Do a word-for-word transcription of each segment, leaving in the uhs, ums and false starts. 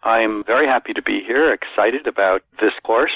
I'm very happy to be here, excited about this course.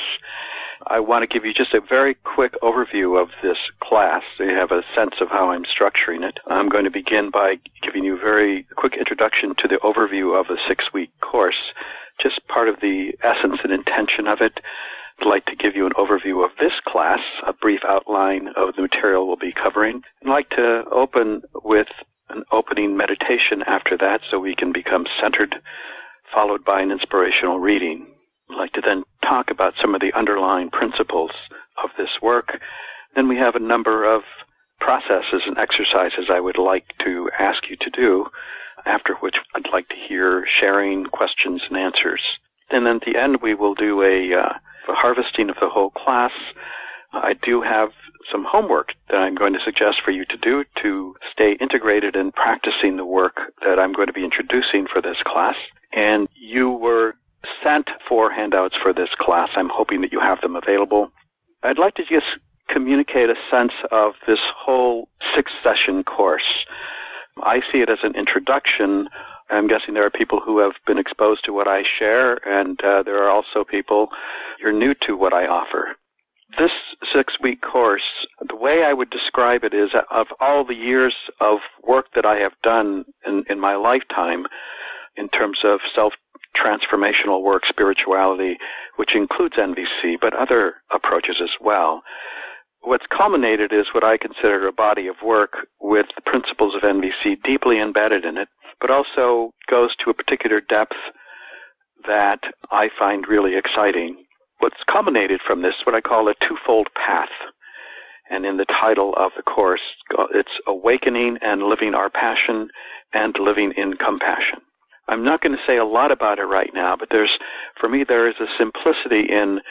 I want to give you just a very quick overview of this class so you have a sense of how I'm structuring it. I'm going to begin by giving you a very quick introduction to the overview of the six-week course, just part of the essence and intention of it. I'd like to give you an overview of this class, a brief outline of the material we'll be covering. I'd like to open with an opening meditation after that so we can become centered, followed by an inspirational reading. I'd like to then talk about some of the underlying principles of this work. Then we have a number of processes and exercises I would like to ask you to do, after which I'd like to hear sharing, questions, and answers. And then at the end we will do a, uh, a harvesting of the whole class. I do have some homework that I'm going to suggest for you to do to stay integrated in practicing the work that I'm going to be introducing for this class. And you were sent four handouts for this class. I'm hoping that you have them available. I'd like to just communicate a sense of this whole six-session course. I see it as an introduction. I'm guessing there are people who have been exposed to what I share, and uh, there are also people who are new to what I offer. This six-week course, the way I would describe it is, of all the years of work that I have done in, in my lifetime, in terms of self-transformational work, spirituality, which includes N V C, but other approaches as well, what's culminated is what I consider a body of work with the principles of N V C deeply embedded in it, but also goes to a particular depth that I find really exciting. What's culminated from this, what I call a twofold path. And in the title of the course, it's Awakening and Living Our Passion and Living in Compassion. I'm not going to say a lot about it right now, but there's, for me, there is a simplicity in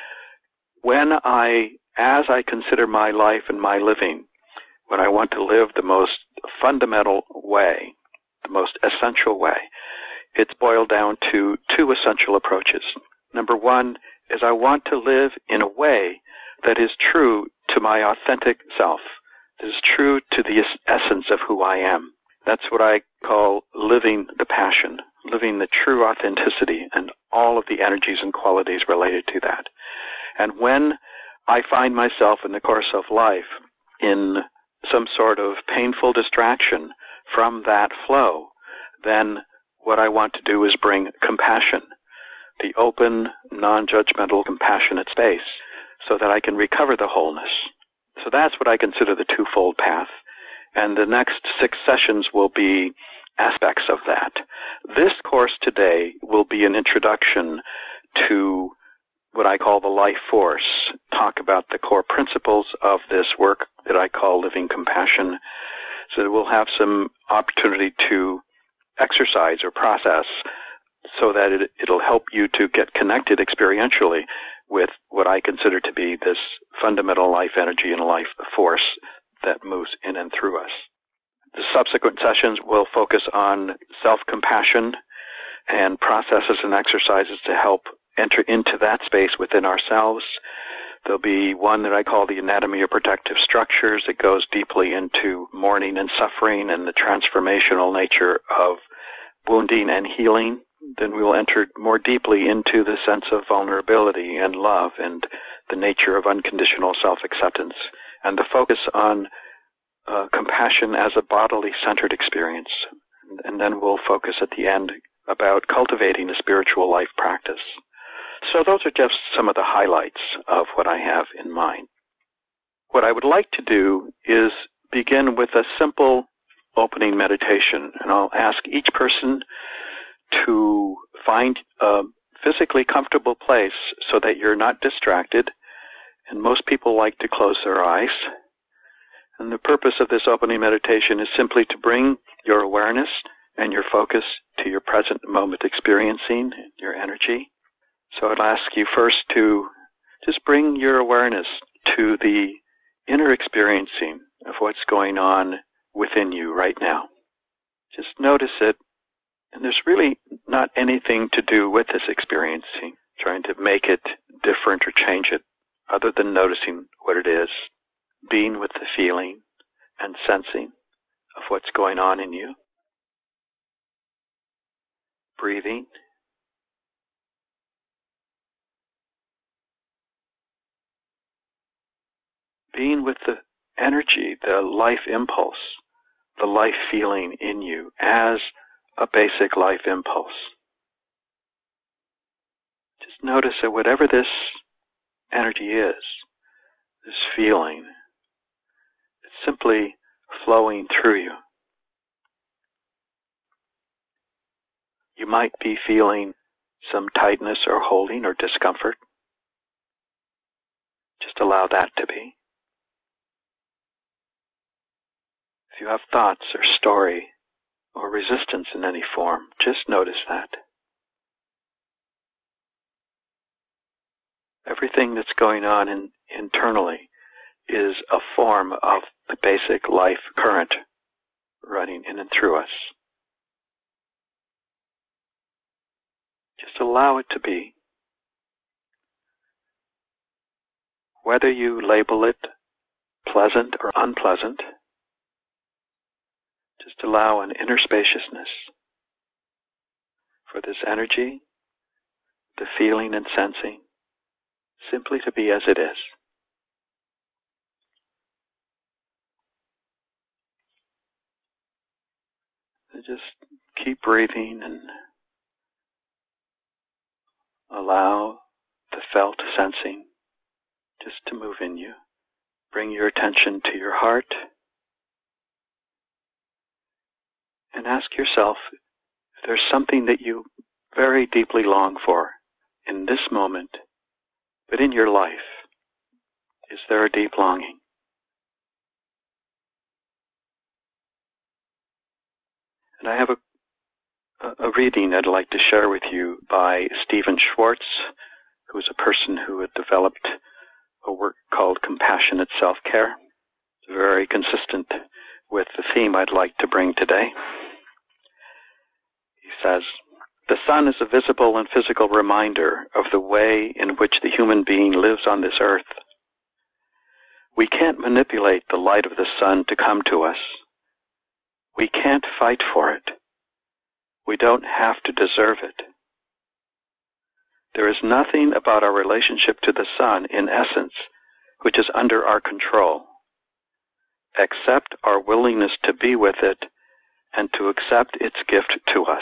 when I, as I consider my life and my living, when I want to live the most fundamental way, the most essential way, it's boiled down to two essential approaches. Number one is I want to live in a way that is true to my authentic self, that is true to the essence of who I am. That's what I call living the passion, living the true authenticity and all of the energies and qualities related to that. And when I find myself in the course of life in some sort of painful distraction from that flow, then what I want to do is bring compassion, the open, non-judgmental, compassionate space, so that I can recover the wholeness. So that's what I consider the twofold path. And the next six sessions will be aspects of that. This course today will be an introduction to what I call the life force, talk about the core principles of this work that I call living compassion, so that we'll have some opportunity to exercise or process so that it, it'll help you to get connected experientially with what I consider to be this fundamental life energy and life force that moves in and through us. The subsequent sessions will focus on self-compassion and processes and exercises to help enter into that space within ourselves. There'll be one that I call the anatomy of protective structures that goes deeply into mourning and suffering and the transformational nature of wounding and healing. Then we will enter more deeply into the sense of vulnerability and love and the nature of unconditional self-acceptance, and the focus on uh, compassion as a bodily centered experience. And then we'll focus at the end about cultivating a spiritual life practice. So those are just some of the highlights of what I have in mind. What I would like to do is begin with a simple opening meditation, and I'll ask each person to find a physically comfortable place so that you're not distracted. And most people like to close their eyes. And the purpose of this opening meditation is simply to bring your awareness and your focus to your present moment experiencing, your energy. So I'd ask you first to just bring your awareness to the inner experiencing of what's going on within you right now. Just notice it. And there's really not anything to do with this experiencing, trying to make it different or change it, other than noticing what it is, being with the feeling and sensing of what's going on in you. Breathing being with the energy, the life impulse, the life feeling in you as a basic life impulse. Just notice that whatever this energy is, this feeling, it's simply flowing through you. You might be feeling some tightness or holding or discomfort. Just allow that to be. If you have thoughts or story or resistance in any form, just notice that. Everything that's going on in, internally is a form of the basic life current running in and through us. Just allow it to be. Whether you label it pleasant or unpleasant, just allow an inner spaciousness for this energy, the feeling and sensing, simply to be as it is. And just keep breathing and allow the felt sensing just to move in you. Bring your attention to your heart and ask yourself if there's something that you very deeply long for in this moment, but in your life. Is there a deep longing? And I have a a reading I'd like to share with you by Stephen Schwartz, who is a person who had developed a work called Compassionate Self-Care. It's very consistent with the theme I'd like to bring today. He says, "The sun is a visible and physical reminder of the way in which the human being lives on this earth. We can't manipulate the light of the sun to come to us. We can't fight for it. We don't have to deserve it. There is nothing about our relationship to the sun, in essence, which is under our control, except our willingness to be with it and to accept its gift to us.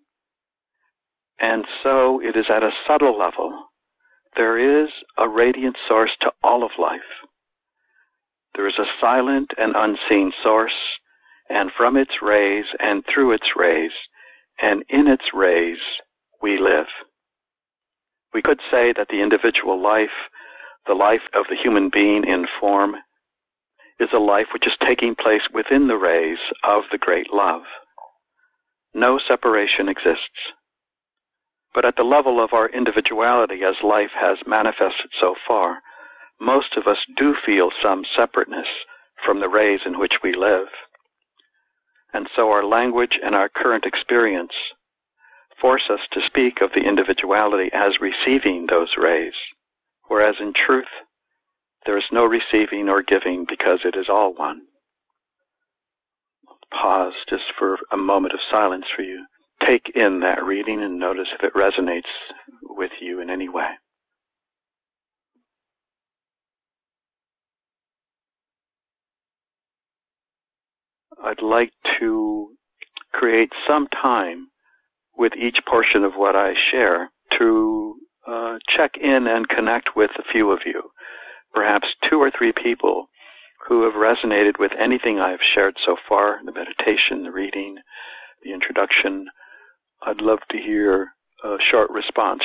And so it is at a subtle level. There is a radiant source to all of life. There is a silent and unseen source, and from its rays and through its rays, and in its rays, we live. We could say that the individual life, the life of the human being in form, is a life which is taking place within the rays of the great love. No separation exists. But at the level of our individuality, as life has manifested so far, most of us do feel some separateness from the rays in which we live. And so our language and our current experience force us to speak of the individuality as receiving those rays, whereas in truth, there is no receiving or giving because it is all one." Pause just for a moment of silence for you. Take in that reading and notice if it resonates with you in any way. I'd like to create some time with each portion of what I share to uh, check in and connect with a few of you, perhaps two or three people who have resonated with anything I've shared so far, the meditation, the reading, the introduction. I'd love to hear a short response.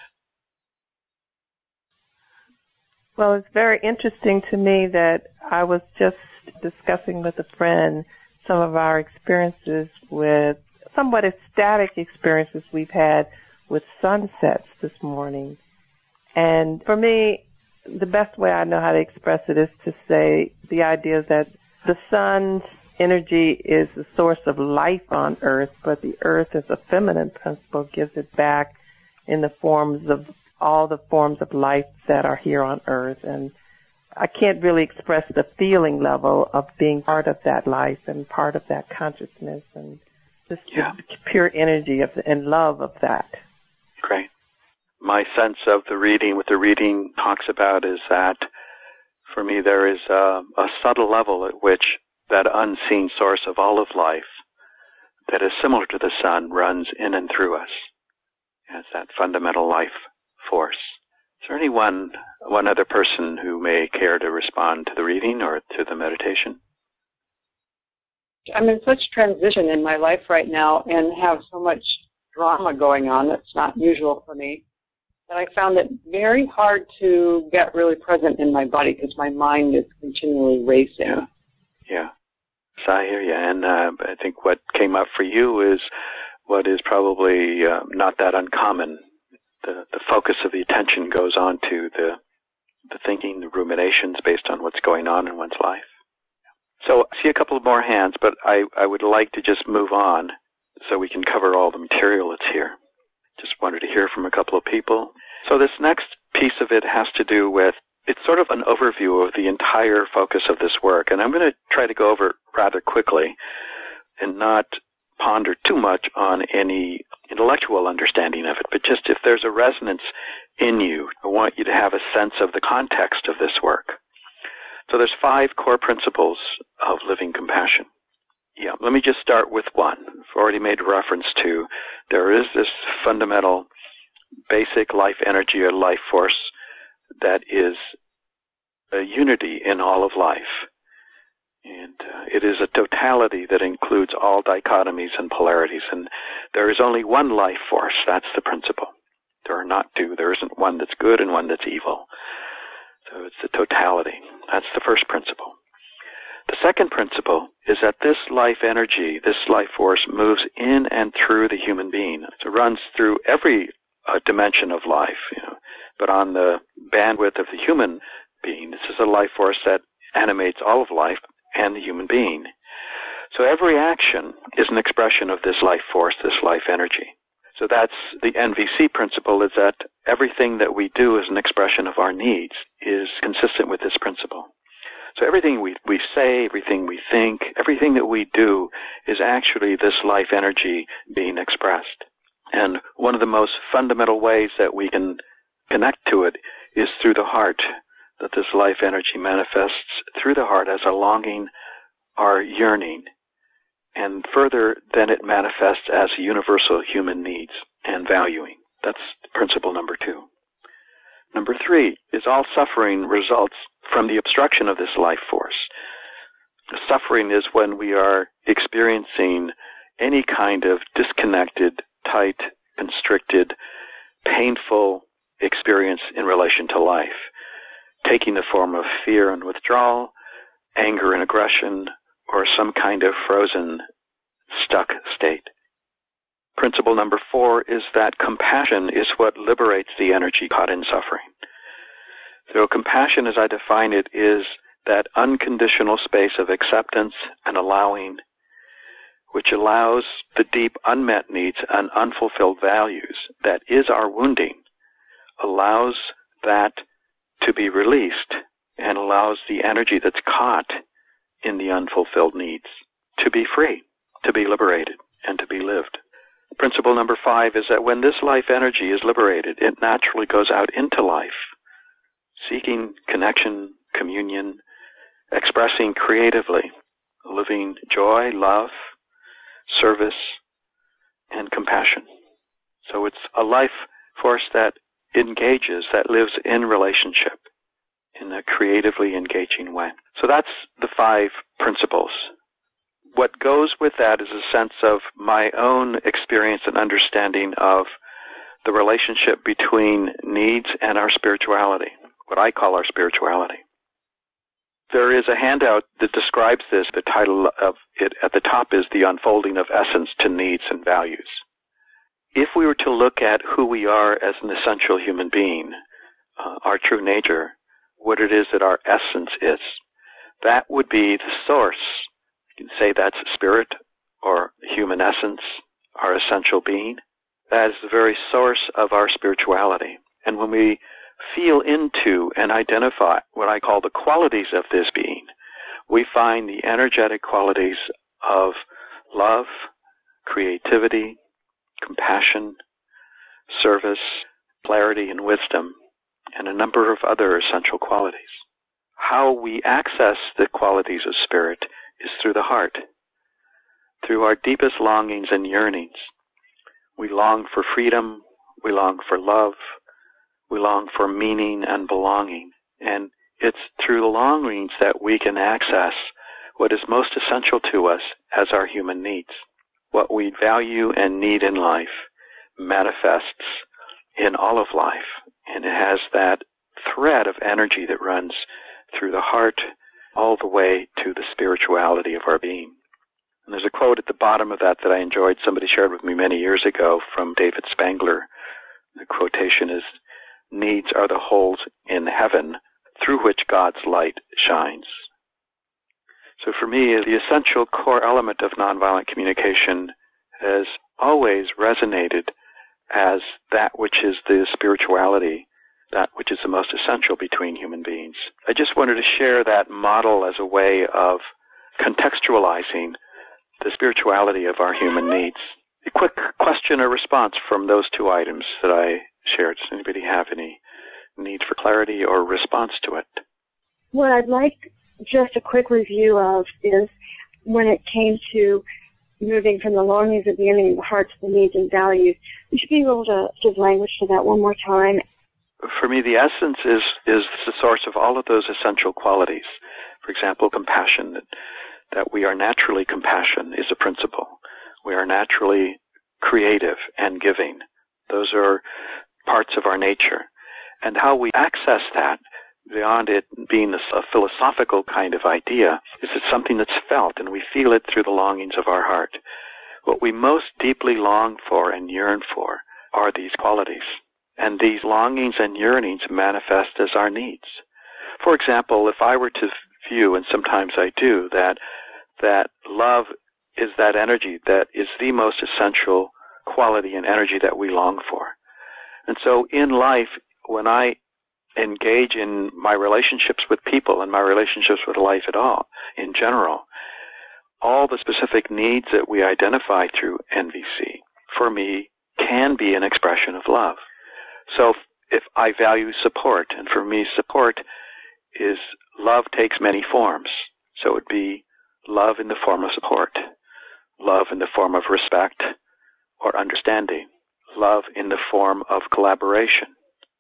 Well, it's very interesting to me that I was just discussing with a friend some of our experiences with somewhat ecstatic experiences we've had with sunsets this morning. And for me, the best way I know how to express it is to say the idea that the sun's energy is the source of life on earth, but the earth as a feminine principle gives it back in the forms of all the forms of life that are here on earth. And I can't really express the feeling level of being part of that life and part of that consciousness and just yeah. the pure energy of the, and love of that. Great. My sense of the reading, what the reading talks about is that For me, there is a, a subtle level at which that unseen source of all of life that is similar to the sun runs in and through us as that fundamental life force. Is there any one, one other person who may care to respond to the reading or to the meditation? I'm in such transition in my life right now and have so much drama going on that's not usual for me that I found it very hard to get really present in my body because my mind is continually racing. Yeah, yeah. So I hear you. And uh, I think what came up for you is what is probably uh, not that uncommon. The, the focus of the attention goes on to the, the thinking, the ruminations based on what's going on in one's life. So I see a couple of more hands, but I, I would like to just move on so we can cover all the material that's here. Just wanted to hear from a couple of people. So this next piece of it has to do with, it's sort of an overview of the entire focus of this work. And I'm going to try to go over it rather quickly and not ponder too much on any intellectual understanding of it, but just if there's a resonance in you, I want you to have a sense of the context of this work. So there's five core principles of living compassion. Yeah, let me just start with one. I've already made reference to there is this fundamental basic life energy or life force that is a unity in all of life. And uh, it is a totality that includes all dichotomies and polarities. And there is only one life force. That's the principle. There are not two. There isn't one that's good and one that's evil. So it's the totality. That's the first principle. The second principle is that this life energy, this life force, moves in and through the human being. So it runs through every uh, dimension of life, you know. But on the bandwidth of the human being, this is a life force that animates all of life and the human being. So every action is an expression of this life force, this life energy. So that's the N V C principle, is that everything that we do as an expression of our needs is consistent with this principle. So everything we, we say, everything we think, everything that we do is actually this life energy being expressed. And one of the most fundamental ways that we can connect to it is through the heart, that this life energy manifests through the heart as a longing or yearning. And further, then it manifests as universal human needs and valuing. That's principle number two. Number three is all suffering results from the obstruction of this life force. Suffering is when we are experiencing any kind of disconnected, tight, constricted, painful experience in relation to life, taking the form of fear and withdrawal, anger and aggression, or some kind of frozen, stuck state. Principle number four is that compassion is what liberates the energy caught in suffering. So compassion, as I define it, is that unconditional space of acceptance and allowing, which allows the deep unmet needs and unfulfilled values that is our wounding, allows that to be released and allows the energy that's caught in the unfulfilled needs to be free, to be liberated, and to be lived. Principle number five is that when this life energy is liberated, it naturally goes out into life, seeking connection, communion, expressing creatively, living joy, love, service, and compassion. So it's a life force that engages, that lives in relationship in a creatively engaging way. So that's the five principles. What goes with that is a sense of my own experience and understanding of the relationship between needs and our spirituality, what I call our spirituality. There is a handout that describes this. The title of it at the top is The Unfolding of Essence to Needs and Values. If we were to look at who we are as an essential human being, uh, our true nature, what it is that our essence is, that would be the source. You can say that's spirit or human essence, our essential being. That is the very source of our spirituality. And when we feel into and identify what I call the qualities of this being, we find the energetic qualities of love, creativity, compassion, service, clarity, and wisdom, and a number of other essential qualities. how we access the qualities of spirit is through the heart, through our deepest longings and yearnings. We long for freedom, we long for love, we long for meaning and belonging. And it's through the longings that we can access what is most essential to us as our human needs. What we value and need in life manifests in all of life, and it has that thread of energy that runs through the heart all the way to the spirituality of our being. And there's a quote at the bottom of that that I enjoyed. Somebody shared with me many years ago from David Spangler. The quotation is, "Needs are the holes in heaven through which God's light shines." So for me, the essential core element of nonviolent communication has always resonated as that which is the spirituality, that which is the most essential between human beings. I just wanted to share that model as a way of contextualizing the spirituality of our human needs. A quick question or response from those two items that I shared. Does anybody have any need for clarity or response to it? What I'd like just a quick review of is when it came to moving from the longings of the enemy, the heart, to the needs and values. You should be able to give language to that one more time. For me, the essence is, is the source of all of those essential qualities. For example, compassion, that, that we are naturally compassion is a principle. We are naturally creative and giving. Those are parts of our nature. And how we access that, beyond it being a philosophical kind of idea, is it's something that's felt, and we feel it through the longings of our heart. What we most deeply long for and yearn for are these qualities. And these longings and yearnings manifest as our needs. For example, if I were to view, and sometimes I do, that that love is that energy that is the most essential quality and energy that we long for. And so in life, when I engage in my relationships with people and my relationships with life at all, in general, all the specific needs that we identify through N V C, for me, can be an expression of love. So if I value support, and for me support is love takes many forms. So it would be love in the form of support, love in the form of respect or understanding, love in the form of collaboration,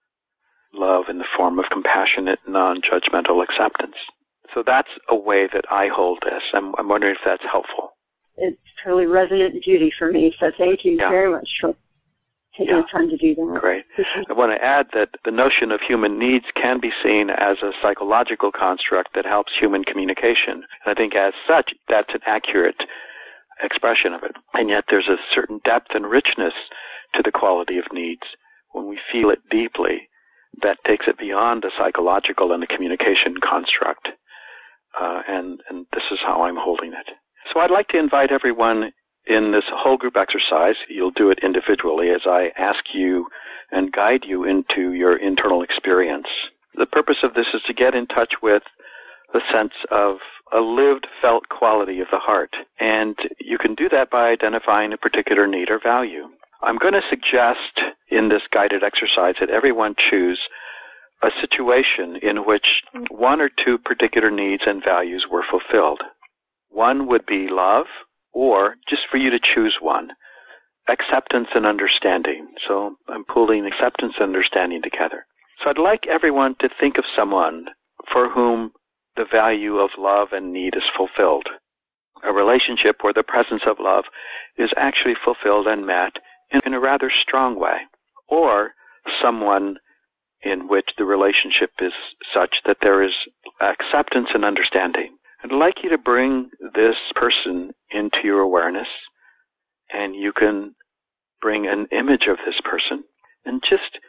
love in the form of compassionate, non-judgmental acceptance. So that's a way that I hold this. I'm, I'm wondering if that's helpful. It's totally resonant duty for me, so thank you yeah. very much for taking yeah. the time to do that. Great. I want to add that the notion of human needs can be seen as a psychological construct that helps human communication. And I think as such, that's an accurate expression of it. And yet there's a certain depth and richness to the quality of needs when we feel it deeply that takes it beyond the psychological and the communication construct. Uh, and, and this is how I'm holding it. So I'd like to invite everyone in this whole group exercise. You'll do it individually as I ask you and guide you into your internal experience. The purpose of this is to get in touch with the sense of a lived, felt quality of the heart. And you can do that by identifying a particular need or value. I'm going to suggest in this guided exercise that everyone choose a situation in which one or two particular needs and values were fulfilled. One would be love, or just for you to choose one, acceptance and understanding. So I'm pulling acceptance and understanding together. So I'd like everyone to think of someone for whom the value of love and need is fulfilled. A relationship where the presence of love is actually fulfilled and met in a rather strong way. Or someone in which the relationship is such that there is acceptance and understanding. I'd like you to bring this person into your awareness, and you can bring an image of this person and just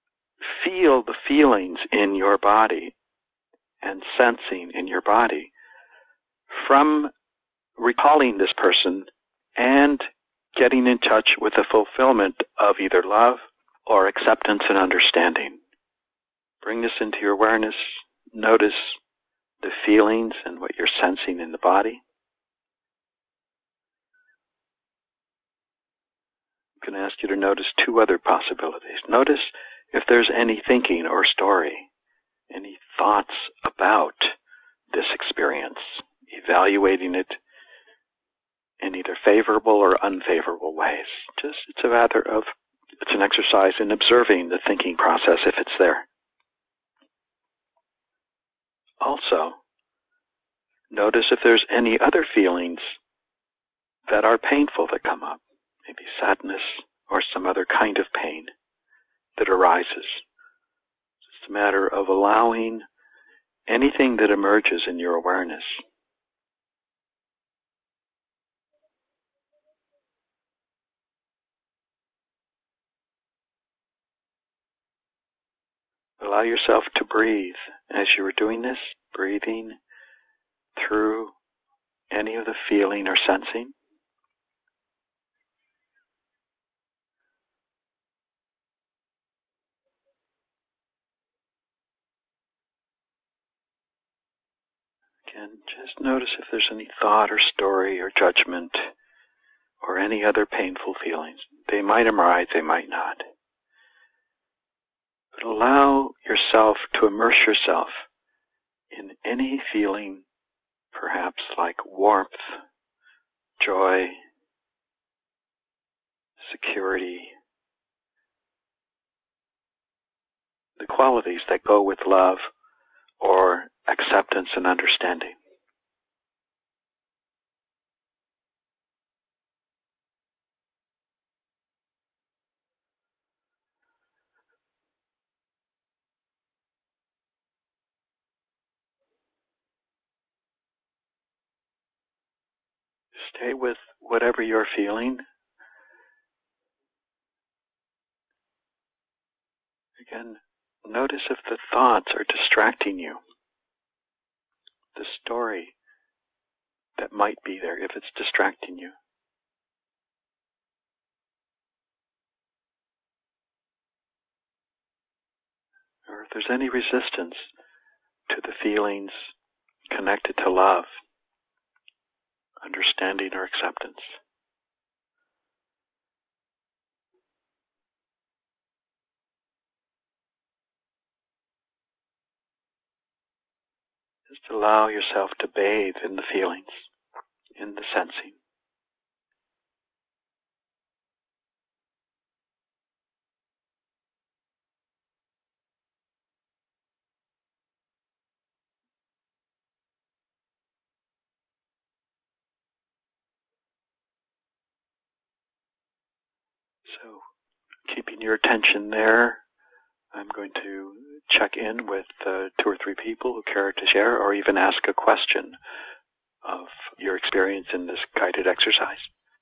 feel the feelings in your body and sensing in your body from recalling this person and getting in touch with the fulfillment of either love or acceptance and understanding. Bring this into your awareness. Notice the feelings and what you're sensing in the body. I'm going to ask you to notice two other possibilities. Notice if there's any thinking or story any thoughts about this experience, evaluating it in either favorable or unfavorable ways. Just, it's a matter of, it's an exercise in observing the thinking process if it's there. Also, notice if there's any other feelings that are painful that come up, maybe sadness or some other kind of pain that arises. It's a matter of allowing anything that emerges in your awareness. Allow yourself to breathe as you are doing this, breathing through any of the feeling or sensing. Again, just notice if there's any thought or story or judgment or any other painful feelings. They might arise, they might not. But allow yourself to immerse yourself in any feeling, perhaps like warmth, joy, security, the qualities that go with love or acceptance and understanding. Stay with whatever you're feeling. Again, notice if the thoughts are distracting you. The story that might be there, if it's distracting you. Or if there's any resistance to the feelings connected to love, understanding, or acceptance. Just allow yourself to bathe in the feelings, in the sensing. So, keeping your attention there, I'm going to check in with uh, two or three people who care to share or even ask a question of your experience in this guided exercise.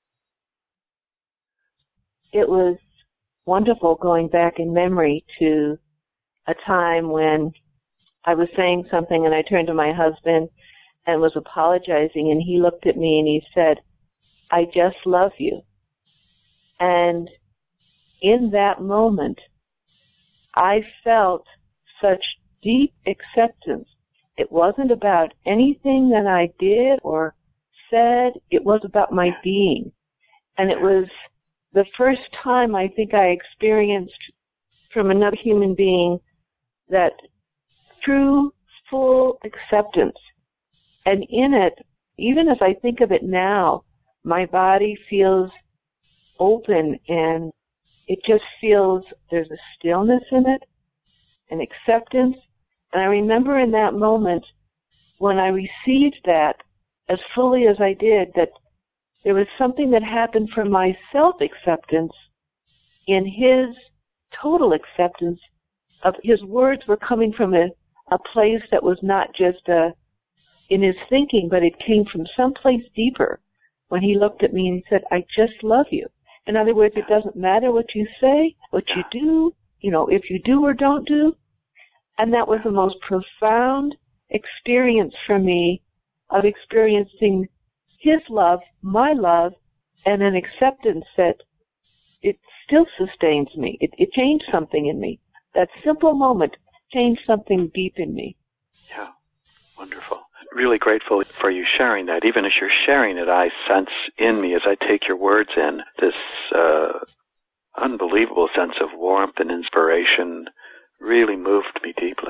It was wonderful going back in memory to a time when I was saying something and I turned to my husband and was apologizing, and he looked at me and he said, "I just love you." And in that moment, I felt such deep acceptance. It wasn't about anything that I did or said. It was about my being. And it was the first time I think I experienced from another human being that true, full acceptance. And in it, even as I think of it now, my body feels open, and it just feels there's a stillness in it, an acceptance. And I remember in that moment when I received that as fully as I did, that there was something that happened for my self-acceptance in his total acceptance of his words were coming from a, a place that was not just a, in his thinking, but it came from someplace deeper when he looked at me and he said, "I just love you." In other words, it doesn't matter what you say, what you do, you know, if you do or don't do. And that was the most profound experience for me of experiencing his love, my love, and an acceptance that it still sustains me. It, it changed something in me. That simple moment changed something deep in me. Yeah, wonderful. Really grateful for you sharing that. Even as you're sharing it, I sense in me, as I take your words in, this uh, unbelievable sense of warmth and inspiration really moved me deeply.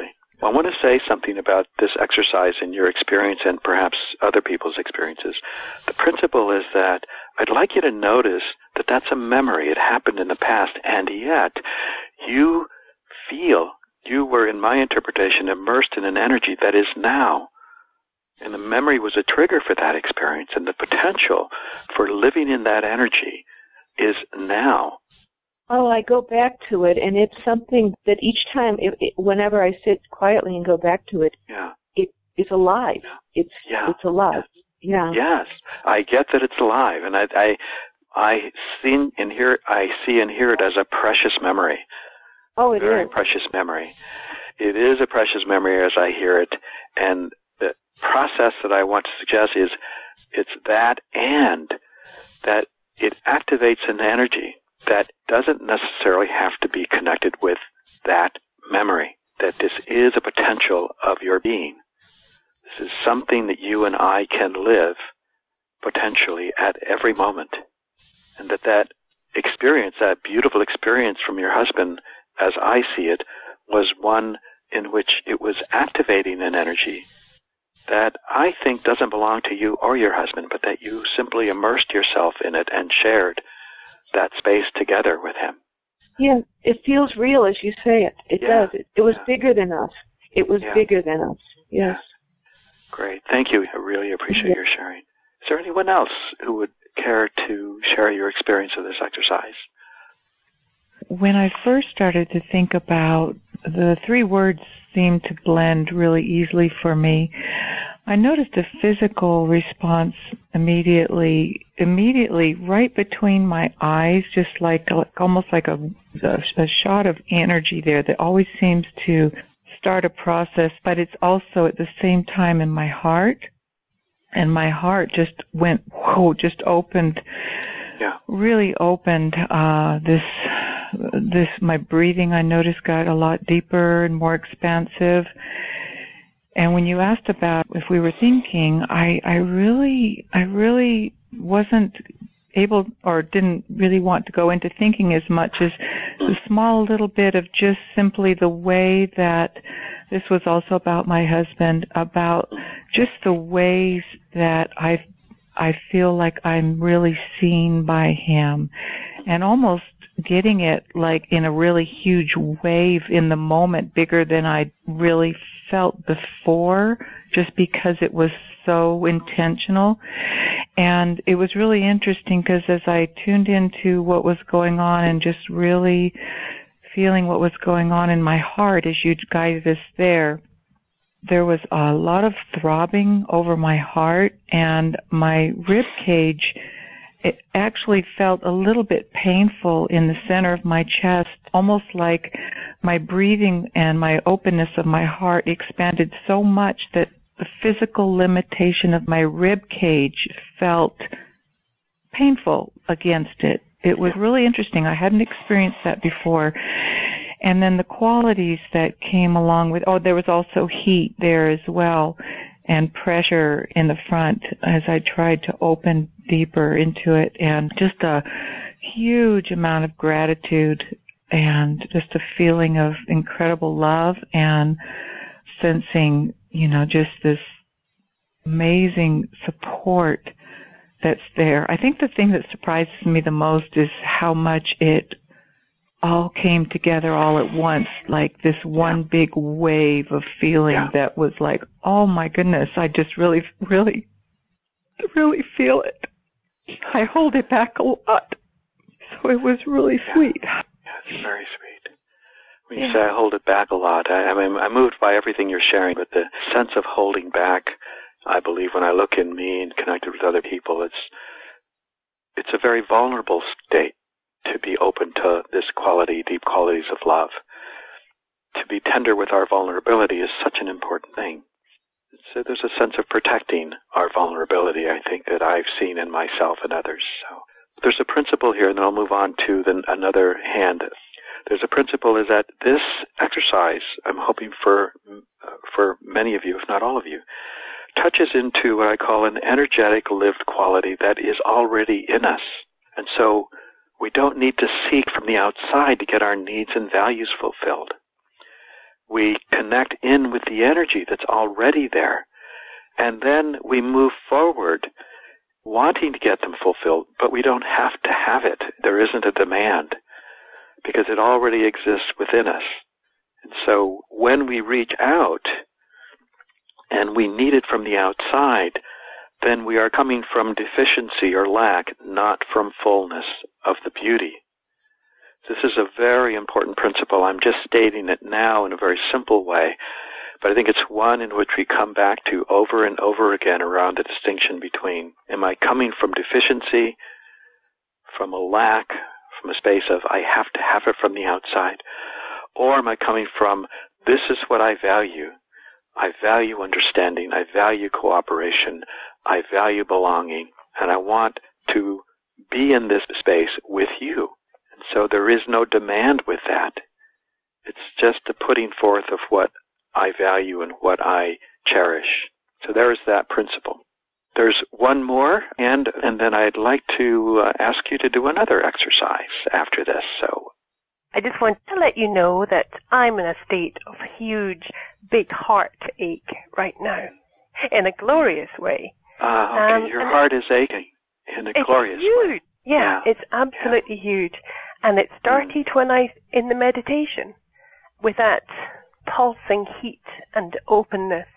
I want to say something about this exercise in your experience and perhaps other people's experiences. The principle is that I'd like you to notice that that's a memory. It happened in the past, and yet you feel, you were, in my interpretation, immersed in an energy that is now. And the memory was a trigger for that experience, and the potential for living in that energy is now. Oh, I go back to it, and it's something that each time, it, it, whenever I sit quietly and go back to it, yeah. it it's alive. It's yeah. it's alive. Yes. Yeah. Yes, I get that it's alive, and I I I see and hear I see and hear it as a precious memory. Oh, it Very is. precious memory. It is a precious memory as I hear it, and the process that I want to suggest is it's that, and that it activates an energy that doesn't necessarily have to be connected with that memory, that this is a potential of your being. This is something that you and I can live potentially at every moment. And that that experience, that beautiful experience from your husband, as I see it, was one in which it was activating an energy that I think doesn't belong to you or your husband, but that you simply immersed yourself in it and shared that space together with him. Yeah, it feels real as you say it. It yeah. does. It, it was yeah. bigger than us. It was yeah. bigger than us. Yes. Yeah. Great. Thank you. I really appreciate yeah. your sharing. Is there anyone else who would care to share your experience of this exercise? When I first started to think about, the three words seemed to blend really easily for me. I noticed a physical response immediately, immediately right between my eyes, just like, like almost like a, a, a shot of energy there that always seems to start a process, but it's also at the same time in my heart. And my heart just went, whoa, just opened, yeah. really opened, uh, this, this, my breathing I noticed got a lot deeper and more expansive. And when you asked about if we were thinking, I, I really, I really wasn't able or didn't really want to go into thinking as much as the small little bit of just simply the way that this was also about my husband, about just the ways that I, I feel like I'm really seen by him, and almost getting it like in a really huge wave in the moment, bigger than I really felt before, just because it was so intentional. And it was really interesting because as I tuned into what was going on and just really feeling what was going on in my heart as you guided us there, there was a lot of throbbing over my heart, and my rib cage, it actually felt a little bit painful in the center of my chest, almost like my breathing and my openness of my heart expanded so much that the physical limitation of my rib cage felt painful against it. It was really interesting. I hadn't experienced that before. And then the qualities that came along with, oh, there was also heat there as well, and pressure in the front as I tried to open deeper into it, and just a huge amount of gratitude and just a feeling of incredible love and sensing, you know, just this amazing support that's there. I think the thing that surprises me the most is how much it all came together all at once, like this one yeah. big wave of feeling yeah. that was like, oh my goodness, I just really, really, really feel it. I hold it back a lot. So it was really yeah. sweet. Yeah, it's very sweet. When yeah. you say I hold it back a lot, I, I mean, I'm moved by everything you're sharing, but the sense of holding back, I believe when I look in me and connected with other people, it's it's a very vulnerable state to be open to this quality, deep qualities of love. To be tender with our vulnerability is such an important thing. So there's a sense of protecting our vulnerability, I think, that I've seen in myself and others. So there's a principle here, and then I'll move on to the, another hand. There's a principle is that this exercise, I'm hoping for uh, for many of you, if not all of you, touches into what I call an energetic lived quality that is already in us. And so we don't need to seek from the outside to get our needs and values fulfilled. we connect in with the energy that's already there. And then we move forward wanting to get them fulfilled, but we don't have to have it. There isn't a demand because it already exists within us. And so when we reach out and we need it from the outside, then we are coming from deficiency or lack, not from fullness of the beauty. This is a very important principle. I'm just stating it now in a very simple way, but I think it's one in which we come back to over and over again around the distinction between, am I coming from deficiency, from a lack, from a space of I have to have it from the outside, or am I coming from this is what I value. I value understanding. I value cooperation. I value belonging. And I want to be in this space with you. And so there is no demand with that. It's just the putting forth of what I value and what I cherish. So there is that principle. There's one more, and and then I'd like to uh, ask you to do another exercise after this. So I just want to let you know that I'm in a state of huge, big heartache right now, in a glorious way. Ah, uh, okay. Um, Your heart is aching in a glorious huge. way. Yeah, yeah, it's absolutely yeah. huge. And it started mm. when I, in the meditation, with that pulsing heat and openness.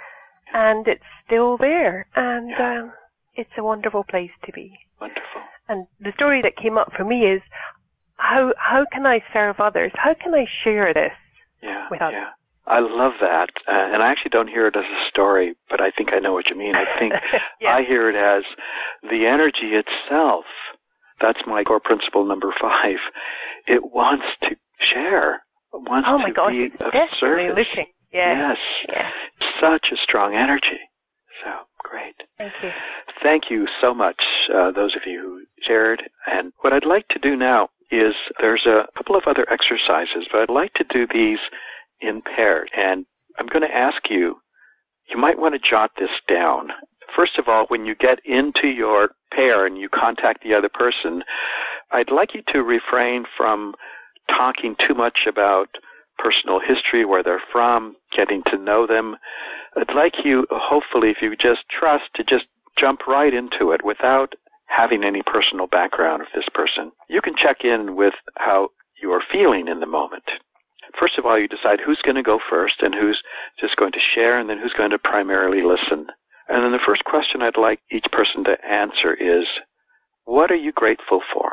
And it's still there. And yeah. um, it's a wonderful place to be. Wonderful. And the story that came up for me is, how how can I serve others? How can I share this yeah, with others? Yeah. I love that. Uh, and I actually don't hear it as a story, but I think I know what you mean. I think yeah. I hear it as the energy itself. That's my core principle number five. It wants to share. It wants oh my to gosh, be it's of desperately service. looking. Yeah. Yes. Yeah. Such a strong energy. So, great. Thank you. Thank you so much, uh, those of you who shared. And what I'd like to do now is there's a couple of other exercises, but I'd like to do these in pairs. And I'm going to ask you, you might want to jot this down. First of all, when you get into your pair and you contact the other person, I'd like you to refrain from talking too much about personal history, where they're from, getting to know them. I'd like you, hopefully, if you just trust, to just jump right into it without having any personal background of this person. You can check in with how you are feeling in the moment. First of all, you decide who's going to go first and who's just going to share, and then who's going to primarily listen. And then the first question I'd like each person to answer is, what are you grateful for?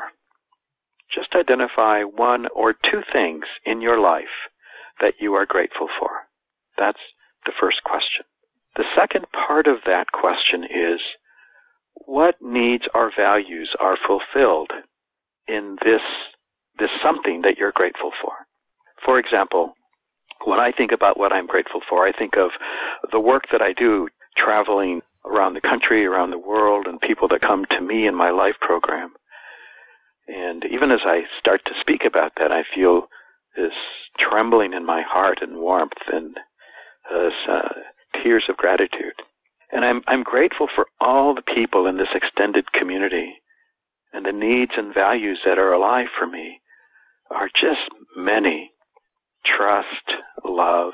Just identify one or two things in your life that you are grateful for. That's the first question. The second part of that question is, what needs or values are fulfilled in this, this something that you're grateful for? For example, when I think about what I'm grateful for, I think of the work that I do traveling around the country, around the world, and people that come to me in my life program. And even as I start to speak about that, I feel this trembling in my heart and warmth and uh, uh, tears of gratitude. And I'm, I'm grateful for all the people in this extended community, and the needs and values that are alive for me are just many. Trust, love,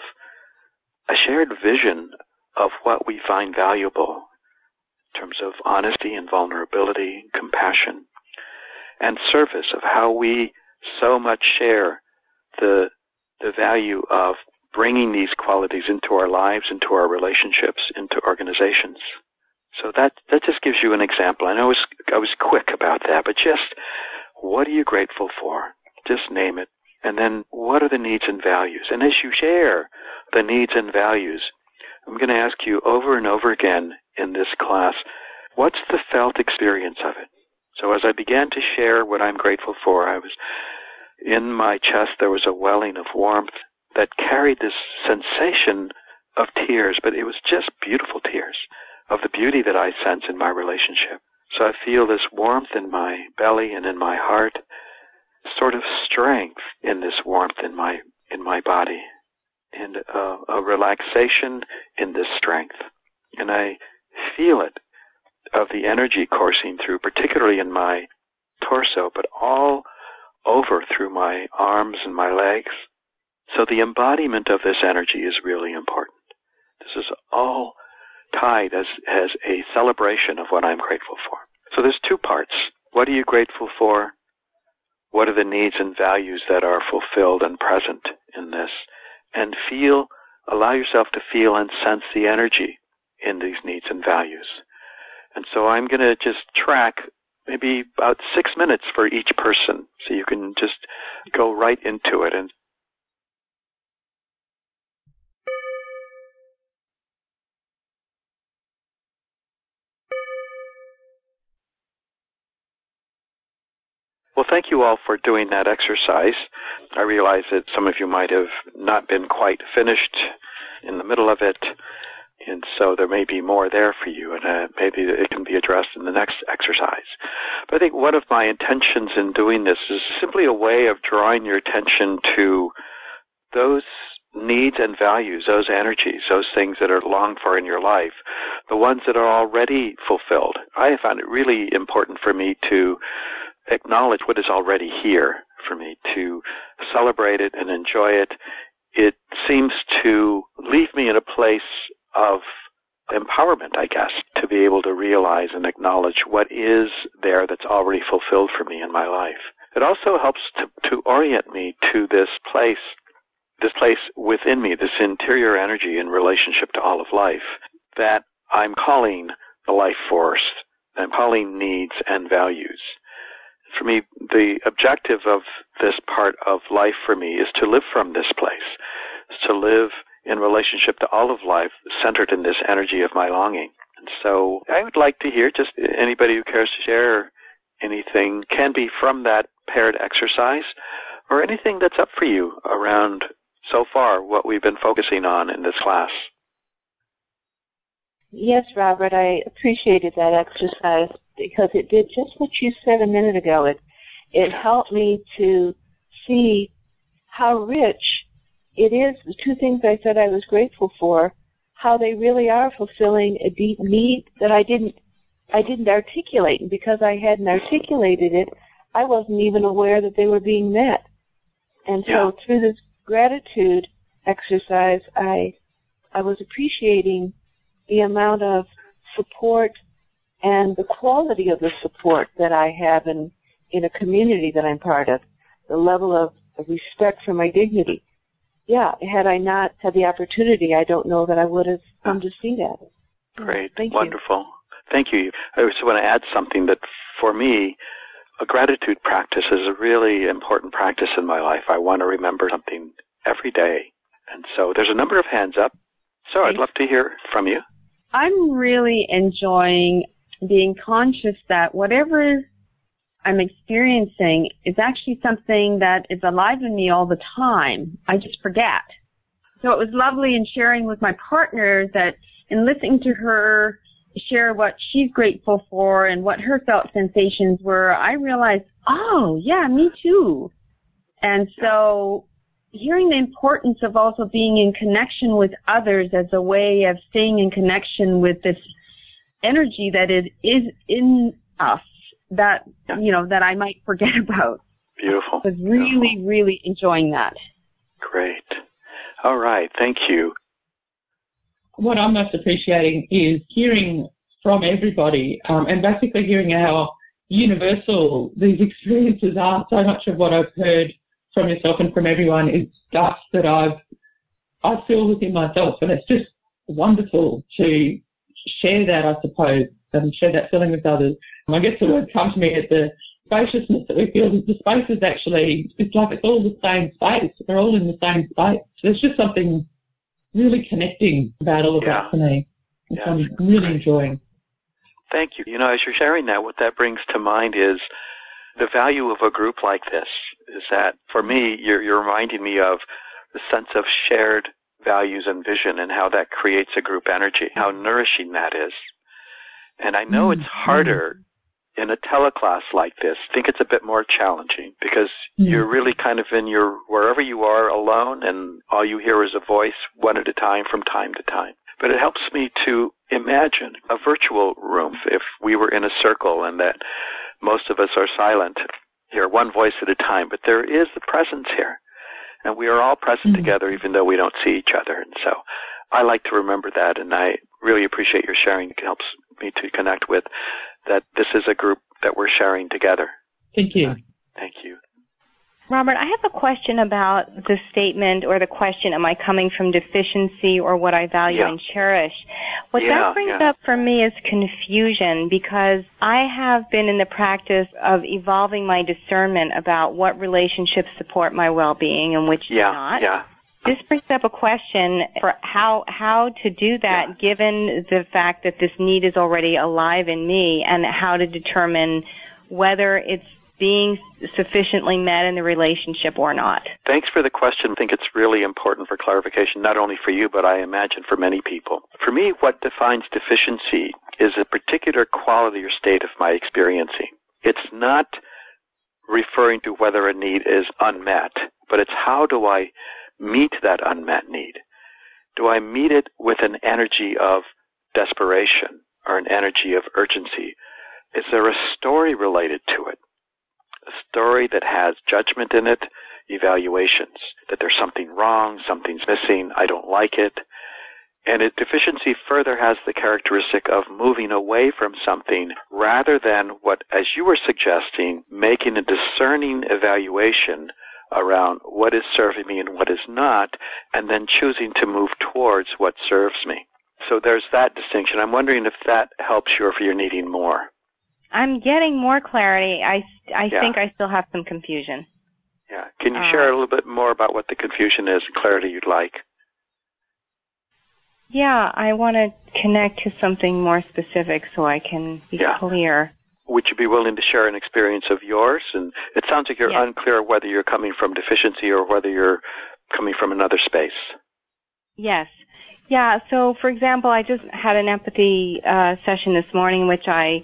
a shared vision of what we find valuable in terms of honesty and vulnerability, compassion, and service, of how we so much share the the value of bringing these qualities into our lives, into our relationships, into organizations. So that that just gives you an example. I know I was, I was quick about that, but just what are you grateful for? Just name it. And then what are the needs and values? And as you share the needs and values, I'm going to ask you over and over again in this class, what's the felt experience of it? So as I began to share what I'm grateful for, I was in my chest, there was a welling of warmth that carried this sensation of tears, but it was just beautiful tears of the beauty that I sense in my relationship. So I feel this warmth in my belly and in my heart, sort of strength in this warmth in my in my body, and a, a relaxation in this strength. And I feel it, of the energy coursing through, particularly in my torso, but all over through my arms and my legs. So the embodiment of this energy is really important. This is all tied as, as a celebration of what I'm grateful for. So there's two parts. What are you grateful for? What are the needs and values that are fulfilled and present in this? And feel, allow yourself to feel and sense the energy in these needs and values. And so I'm going to just track maybe about six minutes for each person, so you can just go right into it. And well, thank you all for doing that exercise. I realize that some of you might have not been quite finished in the middle of it, and so there may be more there for you, and uh, maybe it can be addressed in the next exercise. But I think one of my intentions in doing this is simply a way of drawing your attention to those needs and values, those energies, those things that are longed for in your life, the ones that are already fulfilled. I have found it really important for me to acknowledge what is already here for me, to celebrate it and enjoy it. It seems to leave me in a place of empowerment, I guess, to be able to realize and acknowledge what is there that's already fulfilled for me in my life. It also helps to, to orient me to this place, this place within me, this interior energy in relationship to all of life that I'm calling the life force, I'm calling needs and values. For me, the objective of this part of life for me is to live from this place, to live in relationship to all of life, centered in this energy of my longing. And so I would like to hear just anybody who cares to share anything, can be from that paired exercise, or anything that's up for you around so far what we've been focusing on in this class. Yes, Robert, I appreciated that exercise because it did just what you said a minute ago. It, it helped me to see how rich it is, the two things I said I was grateful for, how they really are fulfilling a deep need that I didn't I didn't articulate. And because I hadn't articulated it, I wasn't even aware that they were being met. And so yeah. Through this gratitude exercise, I I was appreciating the amount of support and the quality of the support that I have in, in a community that I'm part of, the level of, of respect for my dignity. Yeah, had I not had the opportunity, I don't know that I would have come to see that. Great. Thank Wonderful. You. Thank you. I just want to add something that for me, a gratitude practice is a really important practice in my life. I want to remember something every day. And so there's a number of hands up. So I'd love to hear from you. I'm really enjoying being conscious that whatever I'm experiencing is actually something that is alive in me all the time. I just forget. So it was lovely in sharing with my partner that in listening to her share what she's grateful for and what her felt sensations were, I realized, oh, yeah, me too. And so hearing the importance of also being in connection with others as a way of staying in connection with this energy that is, is in us that, you know, that I might forget about. Beautiful. I was really, Beautiful. really enjoying that. Great. All right. Thank you. What I'm most appreciating is hearing from everybody um, and basically hearing how universal these experiences are. So much of what I've heard from yourself and from everyone is stuff that I've I feel within myself, and it's just wonderful to share that, I suppose, and share that feeling with others. I guess the word comes to me at the spaciousness that we feel. The space is actually, it's like it's all the same space. They're all in the same space. There's just something really connecting about all of yeah. that for me. Yeah. I'm really enjoying. Thank you. You know, as you're sharing that, what that brings to mind is the value of a group like this is that, for me, you're, you're reminding me of the sense of shared values and vision and how that creates a group energy, how nourishing that is. And I know mm-hmm. it's harder in a teleclass like this. I think it's a bit more challenging because mm-hmm. you're really kind of in your, wherever you are alone, and all you hear is a voice one at a time from time to time. But it helps me to imagine a virtual room if we were in a circle and that most of us are silent, hear one voice at a time, but there is the presence here. And we are all present Mm-hmm. together even though we don't see each other. And so I like to remember that, and I really appreciate your sharing. It helps me to connect with that this is a group that we're sharing together. Thank you. Uh, thank you. Robert, I have a question about the statement or the question, am I coming from deficiency or what I value Yeah. and cherish? What Yeah, that brings yeah. up for me is confusion, because I have been in the practice of evolving my discernment about what relationships support my well-being and which Yeah, do not. yeah. This brings up a question for how how to do that, Yeah. given the fact that this need is already alive in me, and how to determine whether it's being sufficiently met in the relationship or not. Thanks for the question. I think it's really important for clarification, not only for you, but I imagine for many people. For me, what defines deficiency is a particular quality or state of my experiencing. It's not referring to whether a need is unmet, but it's how do I meet that unmet need? Do I meet it with an energy of desperation or an energy of urgency? Is there a story related to it? A story that has judgment in it, evaluations, that there's something wrong, something's missing, I don't like it. And it, deficiency further has the characteristic of moving away from something rather than what, as you were suggesting, making a discerning evaluation around what is serving me and what is not, and then choosing to move towards what serves me. So there's that distinction. I'm wondering if that helps you or if you're needing more. I'm getting more clarity. I, I Yeah. think I still have some confusion. Yeah. Can you Uh, share a little bit more about what the confusion is and clarity you'd like? Yeah, I want to connect to something more specific so I can be Yeah. clear. Would you be willing to share an experience of yours? And it sounds like you're Yes. unclear whether you're coming from deficiency or whether you're coming from another space. Yes. Yeah, so for example, I just had an empathy uh, session this morning in which I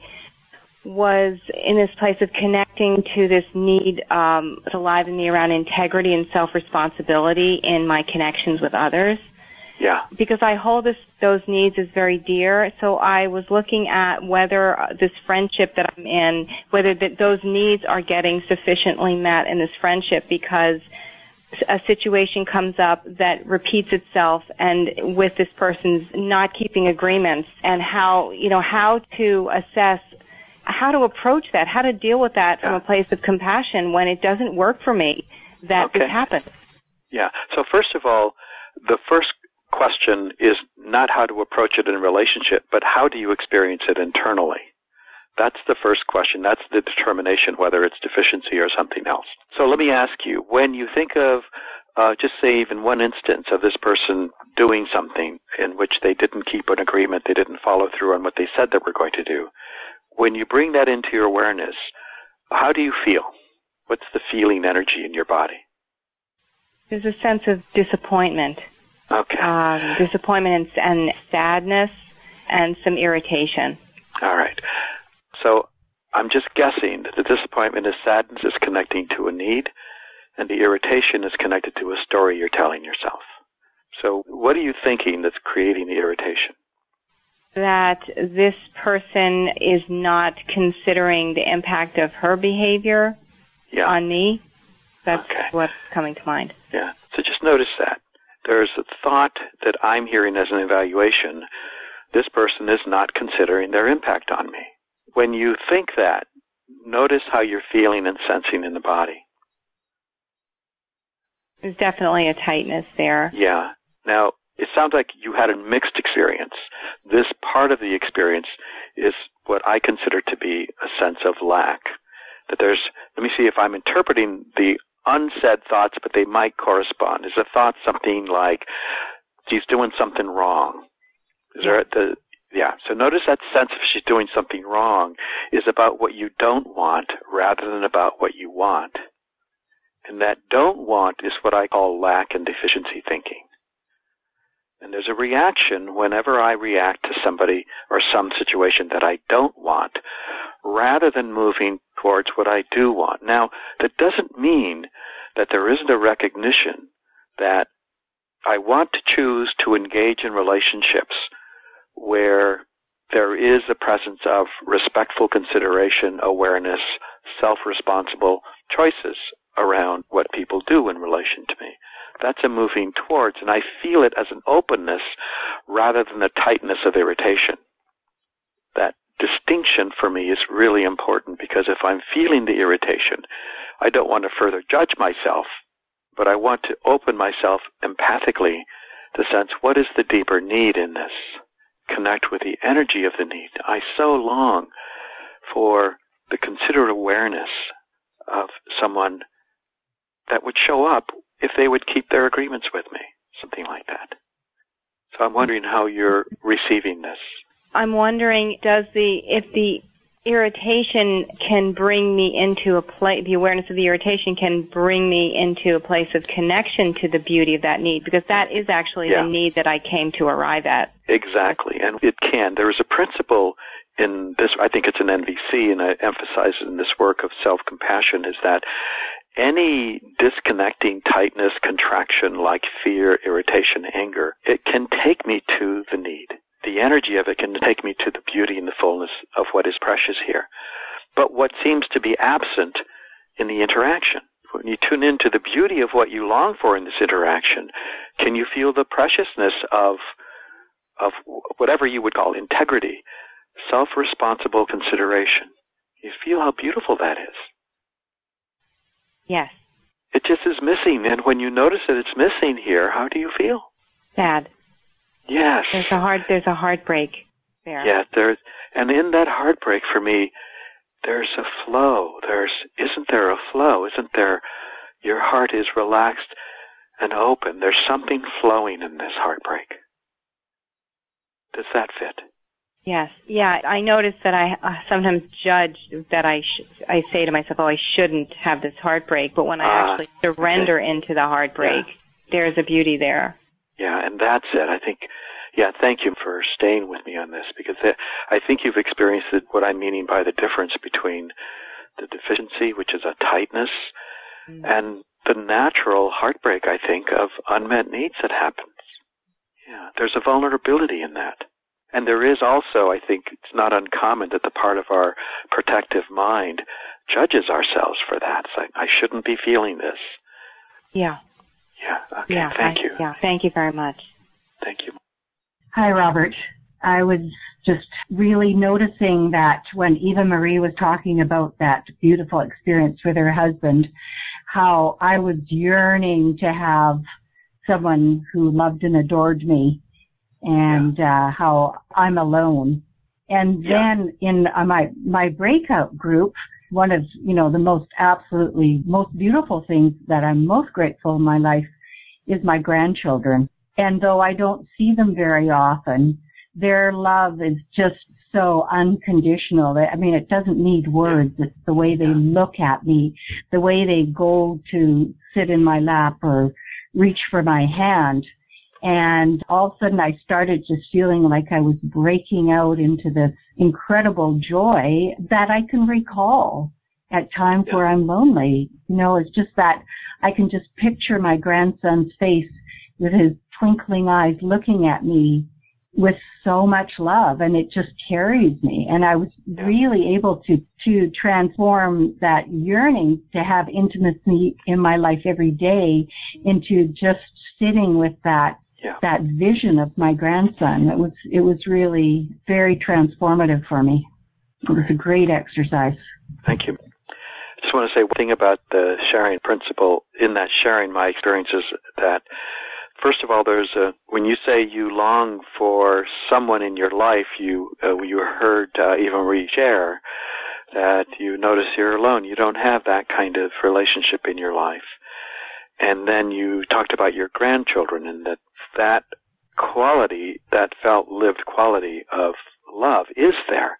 was in this place of connecting to this need um, that's alive in me around integrity and self-responsibility in my connections with others. Yeah. Because I hold this, those needs as very dear, so I was looking at whether uh, this friendship that I'm in, whether th- those needs are getting sufficiently met in this friendship, because a situation comes up that repeats itself, and with this person's not keeping agreements, and how, you know, how to assess, how to approach that, how to deal with that from Yeah. a place of compassion when it doesn't work for me that Okay. this happens. Yeah. So first of all, the first question is not how to approach it in a relationship, but how do you experience it internally? That's the first question. That's the determination whether it's deficiency or something else. So let me ask you, when you think of, uh, just say even one instance of this person doing something in which they didn't keep an agreement, they didn't follow through on what they said they were going to do, when you bring that into your awareness, how do you feel? What's the feeling energy in your body? There's a sense of disappointment. Okay. Um, disappointment and, and sadness and some irritation. All right. So I'm just guessing that the disappointment and sadness is connecting to a need, and the irritation is connected to a story you're telling yourself. So what are you thinking that's creating the irritation? That this person is not considering the impact of her behavior Yeah. on me. That's Okay. what's coming to mind. Yeah. So just notice that. There's a thought that I'm hearing as an evaluation. This person is not considering their impact on me. When you think that, notice how you're feeling and sensing in the body. There's definitely a tightness there. Yeah. Now, it sounds like you had a mixed experience. This part of the experience is what I consider to be a sense of lack. That there's, let me see if I'm interpreting the unsaid thoughts, but they might correspond. Is a thought something like, she's doing something wrong? Is there the, yeah, so notice that sense of she's doing something wrong is about what you don't want rather than about what you want. And that don't want is what I call lack and deficiency thinking. And there's a reaction whenever I react to somebody or some situation that I don't want, rather than moving towards what I do want. Now, that doesn't mean that there isn't a recognition that I want to choose to engage in relationships where there is a presence of respectful consideration, awareness, self-responsible choices around what people do in relation to me. That's a moving towards, and I feel it as an openness rather than the tightness of irritation. That distinction for me is really important, because if I'm feeling the irritation, I don't want to further judge myself, but I want to open myself empathically to sense what is the deeper need in this. Connect with the energy of the need. I so long for the considerate awareness of someone that would show up if they would keep their agreements with me, something like that. So I'm wondering how you're receiving this. I'm wondering, does the if the irritation can bring me into a place, the awareness of the irritation can bring me into a place of connection to the beauty of that need, because that is actually yeah. the need that I came to arrive at. Exactly, and it can. There is a principle in this, I think it's an N V C, and I emphasize it in this work of self-compassion, is that any disconnecting tightness, contraction like fear, irritation, anger, it can take me to the need. The energy of it can take me to the beauty and the fullness of what is precious here. But what seems to be absent in the interaction, when you tune into the beauty of what you long for in this interaction, can you feel the preciousness of of whatever you would call integrity, self-responsible consideration? You feel how beautiful that is. Yes. It just is missing, and when you notice that it's missing here, how do you feel? Sad. Yes. There's a heart. There's a heartbreak there. Yeah, there's, and in that heartbreak, for me, there's a flow. There's, isn't there a flow? Isn't there? Your heart is relaxed and open. There's something flowing in this heartbreak. Does that fit? Yes. Yeah. I notice that I uh, sometimes judge that I sh- I say to myself, oh, I shouldn't have this heartbreak. But when I uh, actually surrender okay. into the heartbreak, yeah. there's a beauty there. Yeah, and that's it. I think, yeah, thank you for staying with me on this, because I think you've experienced what I'm meaning by the difference between the deficiency, which is a tightness, mm-hmm. and the natural heartbreak, I think, of unmet needs that happens. Yeah, there's a vulnerability in that. And there is also, I think, it's not uncommon that the part of our protective mind judges ourselves for that. It's like, I shouldn't be feeling this. Yeah. Yeah, okay, yeah, thank I, you. Yeah, thank you very much. Thank you. Hi, Robert. I was just really noticing that when Eva Marie was talking about that beautiful experience with her husband, how I was yearning to have someone who loved and adored me, and yeah. uh, how I'm alone. And yeah. then in uh, my my breakout group, one of, you know, the most absolutely most beautiful things that I'm most grateful in my life is my grandchildren. And though I don't see them very often, their love is just so unconditional. I mean, it doesn't need words. It's the way they look at me, the way they go to sit in my lap or reach for my hand. And all of a sudden I started just feeling like I was breaking out into this incredible joy that I can recall at times yeah. where I'm lonely. You know, it's just that I can just picture my grandson's face with his twinkling eyes looking at me with so much love, and it just carries me. And I was really able to, to transform that yearning to have intimacy in my life every day into just sitting with that Yeah. that vision of my grandson. It was it was really very transformative for me. It was a great exercise. Thank you. I just want to say one thing about the sharing principle. In that sharing, my experience is that, first of all, there's a, when you say you long for someone in your life, you uh, you heard uh, Eva Marie share that you notice you're alone. You don't have that kind of relationship in your life. And then you talked about your grandchildren, and that that quality, that felt lived quality of love is there.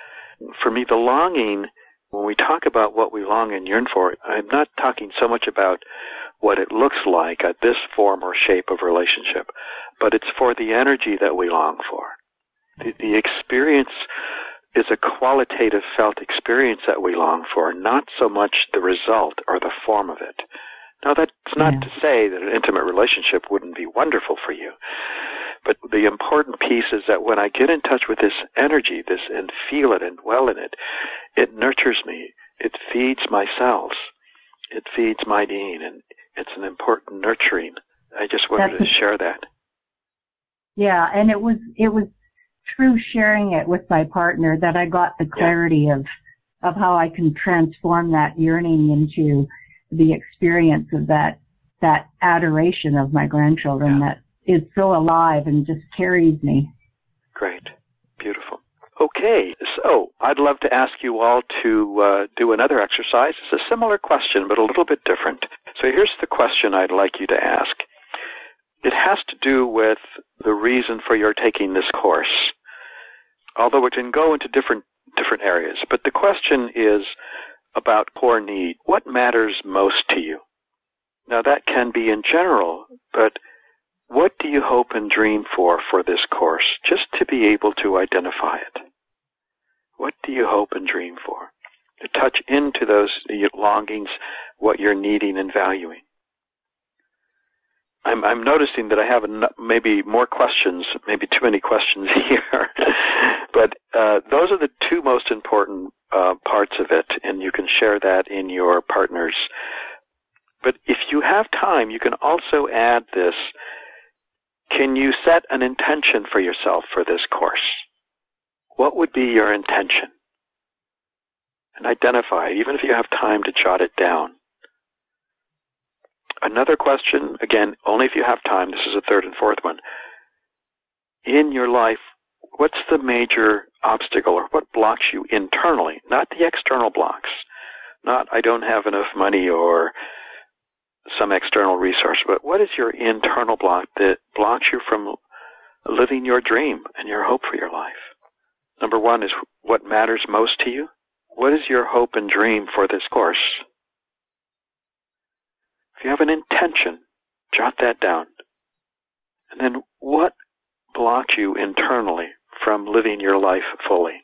For me, the longing, when we talk about what we long and yearn for, I'm not talking so much about what it looks like at this form or shape of relationship, but it's for the energy that we long for. The, the experience is a qualitative felt experience that we long for, not so much the result or the form of it. Now, that's not yeah. to say that an intimate relationship wouldn't be wonderful for you. But the important piece is that when I get in touch with this energy, this, and feel it and dwell in it, it nurtures me. It feeds my cells. it feeds my being, and it's an important nurturing. I just wanted That's to share that. Yeah, and it was it was through sharing it with my partner that I got the clarity yeah. of of how I can transform that yearning into the experience of that that adoration of my grandchildren yeah. that is so alive and just carries me. Great. Beautiful. Okay, so I'd love to ask you all to uh, do another exercise. It's a similar question, but a little bit different. So here's the question I'd like you to ask. It has to do with the reason for your taking this course, although it can go into different different areas. But the question is about core need. What matters most to you? Now, that can be in general, but what do you hope and dream for for this course, just to be able to identify it? What do you hope and dream for? To touch into those longings, what you're needing and valuing. I'm, I'm noticing that I have maybe more questions, maybe too many questions here, but uh, those are the two most important uh, parts of it, and you can share that in your partners. But if you have time, you can also add this. Can you set an intention for yourself for this course? What would be your intention? And identify it, even if you have time to jot it down. Another question, again, only if you have time, this is a third and fourth one. In your life, what's the major obstacle or what blocks you internally, not the external blocks, not I don't have enough money or some external resource, but what is your internal block that blocks you from living your dream and your hope for your life? Number one is what matters most to you. What is your hope and dream for this course? If you have an intention, jot that down. And then what blocks you internally from living your life fully?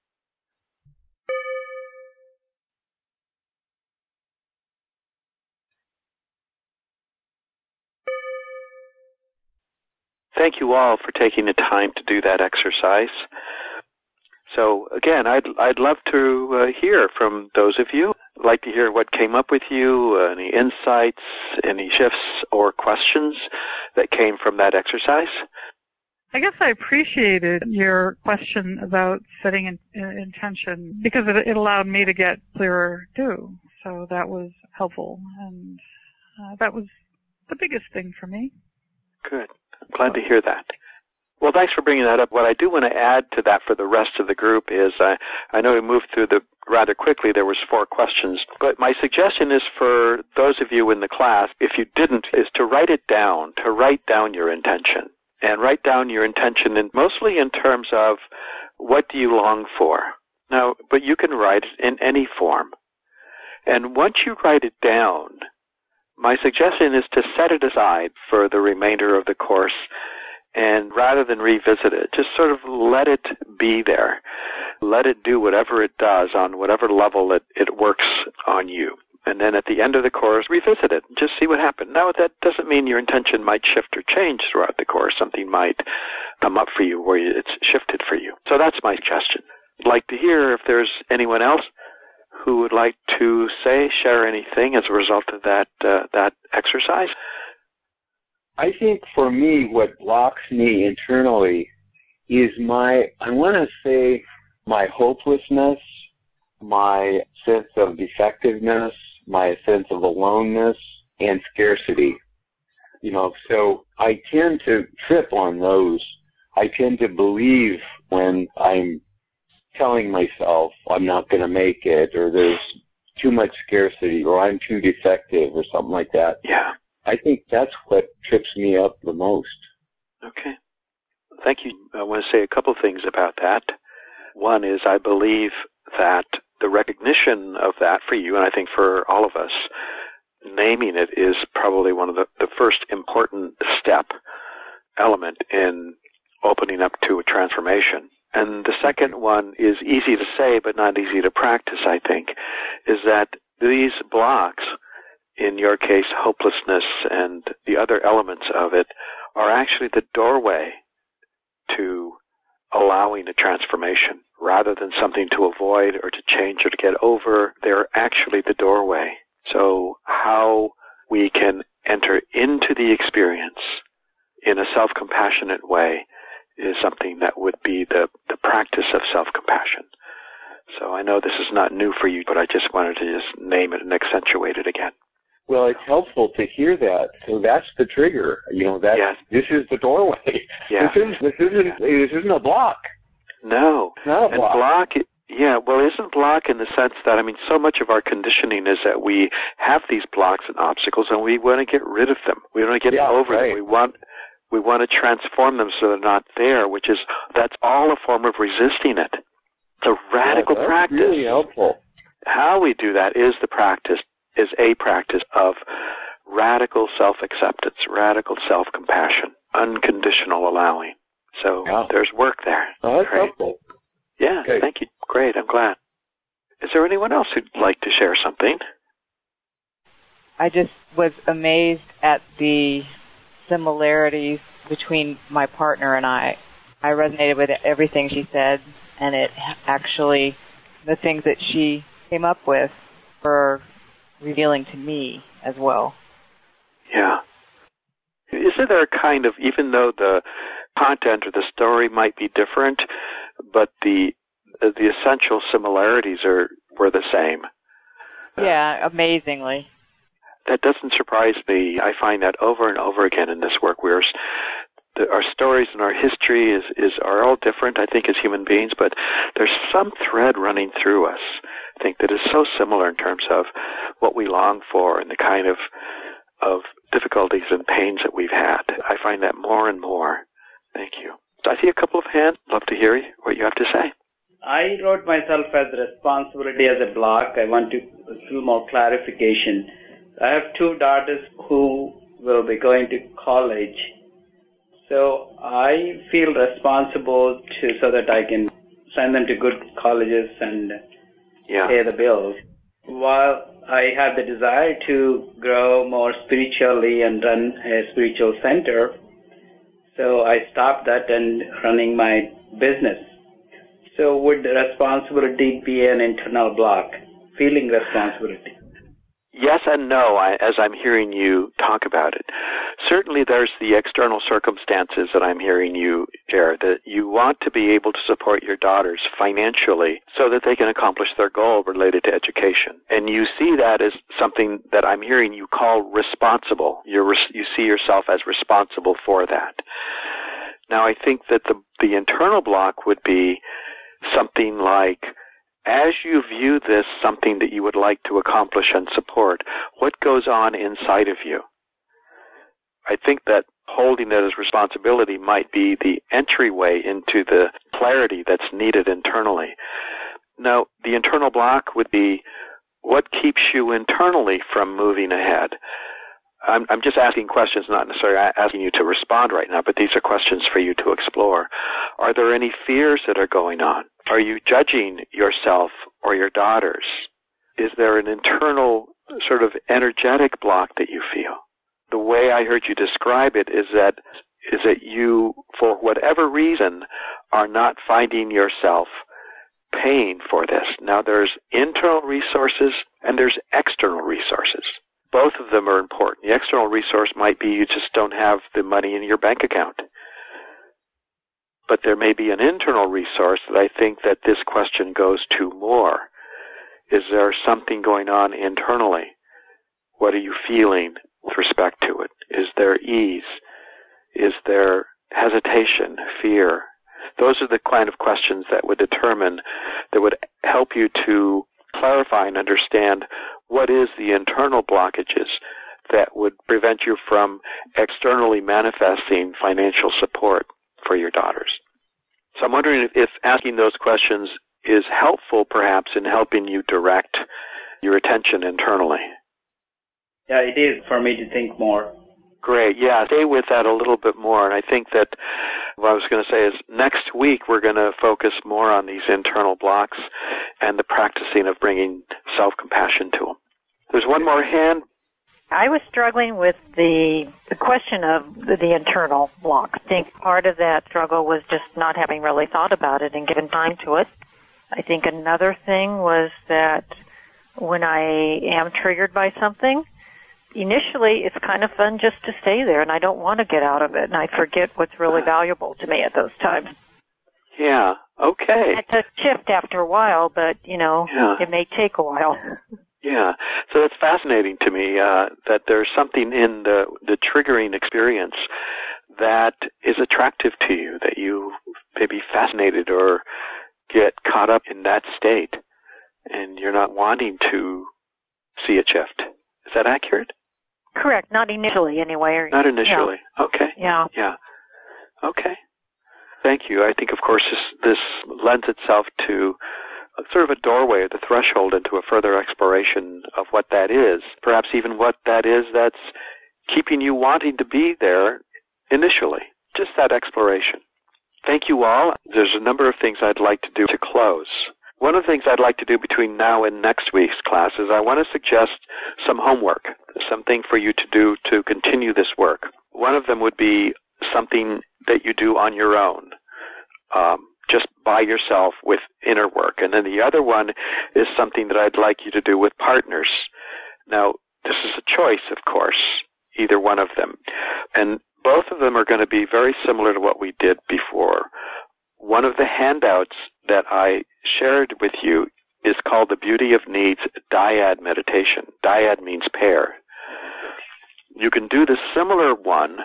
Thank you all for taking the time to do that exercise. So again, I'd I'd love to uh, hear from those of you. I'd like to hear what came up with you, uh, any insights, any shifts or questions that came from that exercise. I guess I appreciated your question about setting an, an intention because it, it allowed me to get clearer too. So that was helpful, and uh, that was the biggest thing for me. Good. I'm glad to hear that. Well, thanks for bringing that up. What I do want to add to that for the rest of the group is I, I know we moved through the rather quickly. There was four questions. But my suggestion is for those of you in the class, if you didn't, is to write it down, to write down your intention. And write down your intention in, mostly in terms of what do you long for. Now, but you can write it in any form. And once you write it down, my suggestion is to set it aside for the remainder of the course, and rather than revisit it, just sort of let it be there. Let it do whatever it does on whatever level it, it works on you. And then at the end of the course, revisit it and just see what happened. Now, that doesn't mean your intention might shift or change throughout the course. Something might come up for you where it's shifted for you. So that's my suggestion. I'd like to hear if there's anyone else who would like to say, share anything as a result of that uh, that exercise. I think for me, what blocks me internally is my, I want to say, my hopelessness, my sense of defectiveness, my sense of aloneness, and scarcity. You know, so I tend to trip on those. I tend to believe when I'm telling myself I'm not going to make it, or there's too much scarcity, or I'm too defective, or something like that. Yeah. I think that's what trips me up the most. Okay. Thank you. I want to say a couple things about that. One is I believe that the recognition of that for you, and I think for all of us, naming it is probably one of the, the first important step, element in opening up to a transformation. And the second one is easy to say but not easy to practice, I think, is that these blocks, in your case, hopelessness and the other elements of it, are actually the doorway to allowing a transformation. Rather than something to avoid or to change or to get over, they're actually the doorway So how we can enter into the experience in a self-compassionate way is something that would be the, the practice of self-compassion. So I know this is not new for you, but I just wanted to just name it and accentuate it again. Well, it's helpful to hear that. So that's the trigger. You know, that yes. This is the doorway. Yeah. This is this isn't yeah. this isn't a block. No. It's not a and block. block yeah, well, it isn't block in the sense that, I mean, so much of our conditioning is that we have these blocks and obstacles and we want to get rid of them. We want to get yeah, over right. them. We want we want to transform them so they're not there, which is, that's all a form of resisting it. It's a radical yeah, that's practice. Really helpful. How we do that is the practice, is a practice of radical self-acceptance, radical self-compassion, unconditional allowing. So yeah. there's work there. Oh, that's Great. helpful. Yeah, okay. Thank you. Great, I'm glad. Is there anyone else who'd like to share something? I just was amazed at the similarities between my partner and I. I resonated with everything she said, and it actually, the things that she came up with were revealing to me as well. Yeah. Isn't there a kind of, even though the content or the story might be different, but the the essential similarities are were the same? Yeah, amazingly. That doesn't surprise me. I find that over and over again in this work. We're, the, our stories and our history is, is are all different, I think, as human beings, but there's some thread running through us, I think, that is so similar in terms of what we long for and the kind of of difficulties and pains that we've had. I find that more and more. Thank you. I see a couple of hands. Love to hear what you have to say. I wrote myself as responsibility as a block. I want to a little more clarification. I have two daughters who will be going to college. So I feel responsible to so that I can send them to good colleges and yeah. pay the bills. While I have the desire to grow more spiritually and run a spiritual center, so I stopped that and running my business. So would responsibility be an internal block, feeling responsibility? Yes and no, I, as I'm hearing you talk about it. Certainly there's the external circumstances that I'm hearing you share, that you want to be able to support your daughters financially so that they can accomplish their goal related to education. And you see that as something that I'm hearing you call responsible. You're, you see yourself as responsible for that. Now I think that the, the internal block would be something like, as you view this something that you would like to accomplish and support, what goes on inside of you? I think that holding that as responsibility might be the entryway into the clarity that's needed internally. Now, the internal block would be, what keeps you internally from moving ahead? I'm, I'm just asking questions, not necessarily asking you to respond right now, but these are questions for you to explore. Are there any fears that are going on? Are you judging yourself or your daughters? Is there an internal sort of energetic block that you feel? The way I heard you describe it is that is that you, for whatever reason, are not finding yourself paying for this. Now, there's internal resources and there's external resources. Both of them are important. The external resource might be you just don't have the money in your bank account. But there may be an internal resource that I think that this question goes to more. Is there something going on internally? What are you feeling with respect to it? Is there ease? Is there hesitation, fear? Those are the kind of questions that would determine, that would help you to clarify and understand what is the internal blockages that would prevent you from externally manifesting financial support for your daughters. So I'm wondering if, if asking those questions is helpful perhaps in helping you direct your attention internally. Yeah, it is for me to think more. Great. Yeah, stay with that a little bit more. And I think that what I was going to say is next week we're going to focus more on these internal blocks and the practicing of bringing self-compassion to them. There's one more hand. I was struggling with the the question of the, the internal block. I think part of that struggle was just not having really thought about it and given time to it. I think another thing was that when I am triggered by something, initially it's kind of fun just to stay there, and I don't want to get out of it, and I forget what's really valuable to me at those times. Yeah, okay. It's a shift after a while, but, you know, yeah. it may take a while. Yeah, so that's fascinating to me, uh, that there's something in the, the triggering experience that is attractive to you, that you may be fascinated or get caught up in that state, and you're not wanting to see it shift. Is that accurate? Correct, not initially anyway. Not initially, yeah. Okay. Yeah. Yeah, okay. Thank you. I think, of course, this, this lends itself to sort of a doorway or the threshold into a further exploration of what that is, perhaps even what that is that's keeping you wanting to be there initially, just that exploration. Thank you all. There's a number of things I'd like to do to close. One of the things I'd like to do between now and next week's class is I want to suggest some homework, something for you to do to continue this work. One of them would be something that you do on your own. Um, just by yourself with inner work. And then the other one is something that I'd like you to do with partners. Now, this is a choice, of course, either one of them. And both of them are going to be very similar to what we did before. One of the handouts that I shared with you is called the Beauty of Needs Dyad Meditation. Dyad means pair. You can do the similar one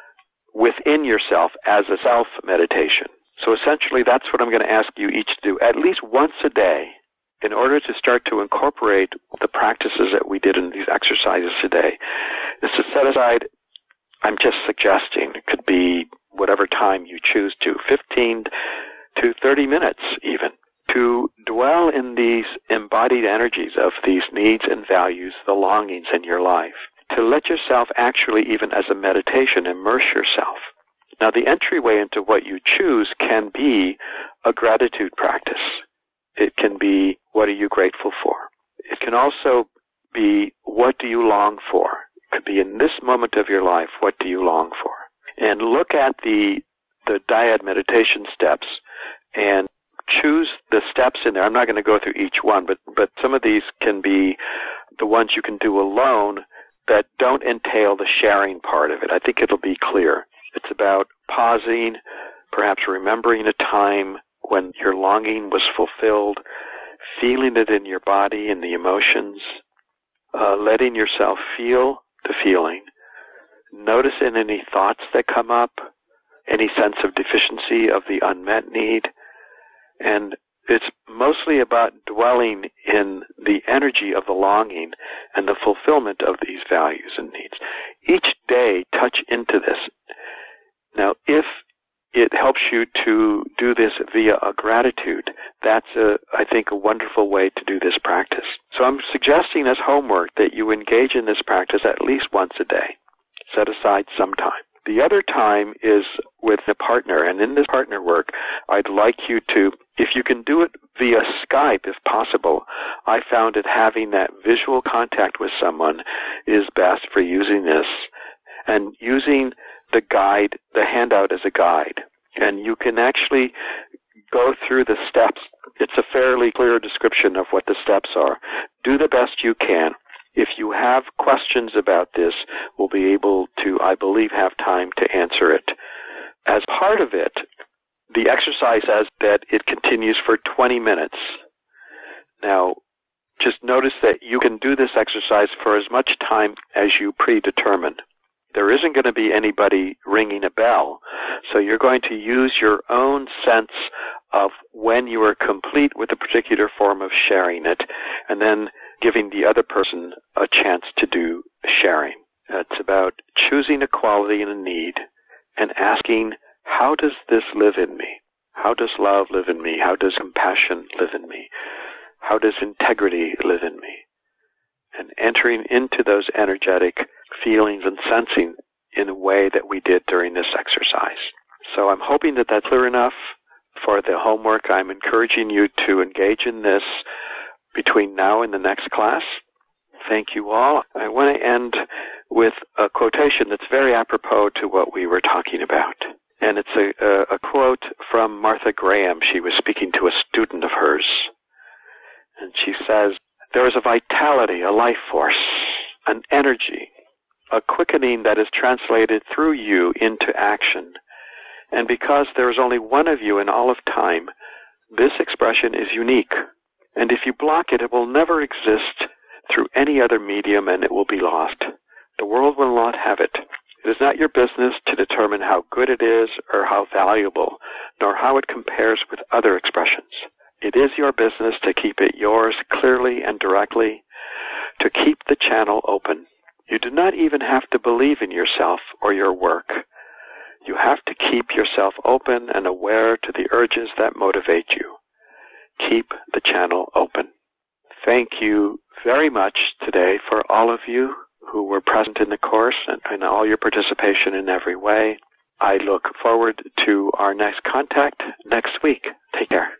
within yourself as a self meditation. So essentially, that's what I'm going to ask you each to do at least once a day in order to start to incorporate the practices that we did in these exercises today. Is to set aside, I'm just suggesting, it could be whatever time you choose to, fifteen to thirty minutes even, to dwell in these embodied energies of these needs and values, the longings in your life, to let yourself actually, even as a meditation, immerse yourself. Now, the entryway into what you choose can be a gratitude practice. It can be, what are you grateful for? It can also be, what do you long for? It could be, in this moment of your life, what do you long for? And look at the the dyad meditation steps and choose the steps in there. I'm not going to go through each one, but, but some of these can be the ones you can do alone that don't entail the sharing part of it. I think it'll be clear. It's about pausing, perhaps remembering a time when your longing was fulfilled, feeling it in your body and the emotions, uh, letting yourself feel the feeling, noticing any thoughts that come up, any sense of deficiency of the unmet need, and it's mostly about dwelling in the energy of the longing and the fulfillment of these values and needs. Each day, touch into this. Now, if it helps you to do this via a gratitude, that's, a, I think, a wonderful way to do this practice. So I'm suggesting as homework that you engage in this practice at least once a day. Set aside some time. The other time is with a partner, and in this partner work, I'd like you to, if you can do it via Skype, if possible, I found that having that visual contact with someone is best for using this, and using the guide, the handout as a guide. And you can actually go through the steps. It's a fairly clear description of what the steps are. Do the best you can. If you have questions about this, we'll be able to, I believe, have time to answer it. As part of it, the exercise says that it continues for twenty minutes. Now, just notice that you can do this exercise for as much time as you predetermine. There isn't going to be anybody ringing a bell, so you're going to use your own sense of when you are complete with a particular form of sharing it, and then giving the other person a chance to do sharing. It's about choosing a quality and a need and asking, how does this live in me? How does love live in me? How does compassion live in me? How does integrity live in me? And entering into those energetic feelings and sensing in a way that we did during this exercise. So I'm hoping that that's clear enough for the homework. I'm encouraging you to engage in this between now and the next class. Thank you all. I want to end with a quotation that's very apropos to what we were talking about. And it's a, a, a quote from Martha Graham. She was speaking to a student of hers. And she says, There is a vitality, a life force, an energy, a quickening that is translated through you into action. And because there is only one of you in all of time, this expression is unique. And if you block it, it will never exist through any other medium, and it will be lost. The world will not have it. It is not your business to determine how good it is or how valuable, nor how it compares with other expressions. It is your business to keep it yours clearly and directly, to keep the channel open. You do not even have to believe in yourself or your work. You have to keep yourself open and aware to the urges that motivate you. Keep the channel open. Thank you very much today for all of you who were present in the course and, and all your participation in every way. I look forward to our next contact next week. Take care.